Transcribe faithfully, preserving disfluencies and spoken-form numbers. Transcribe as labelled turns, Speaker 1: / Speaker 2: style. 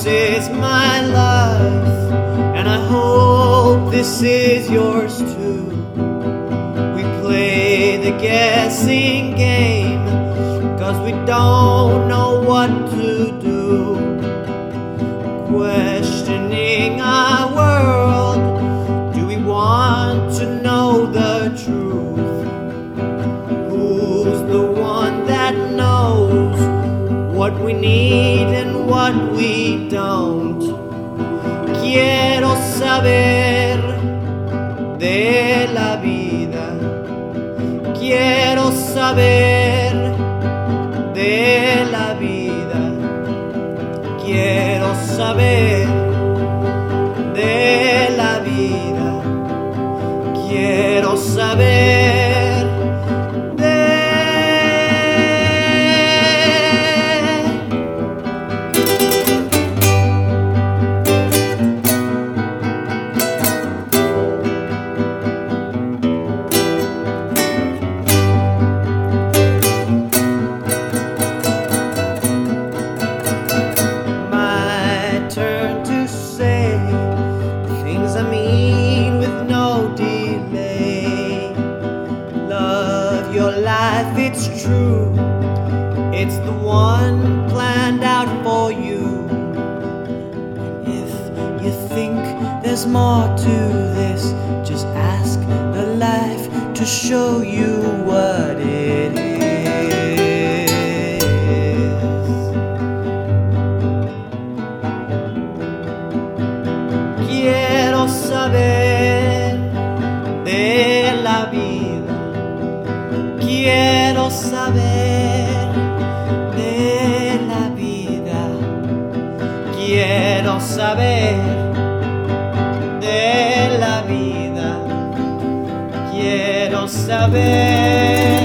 Speaker 1: This is my life, and I hope this is yours too. We play the guessing game, cause we don't know what to do. Questioning our world, do we want to know the truth? Who's the one that knows what we need and what we don't? Quiero saber de la vida. Quiero saber de la vida. Quiero saber de la vida. Quiero saber. I mean with no delay. Love your life, it's true. It's the one planned out for you. And if you think there's more to this, just ask the life to show you what it is. Quiero saber de la vida. Quiero saber de la vida. Quiero saber de la vida. Quiero saber.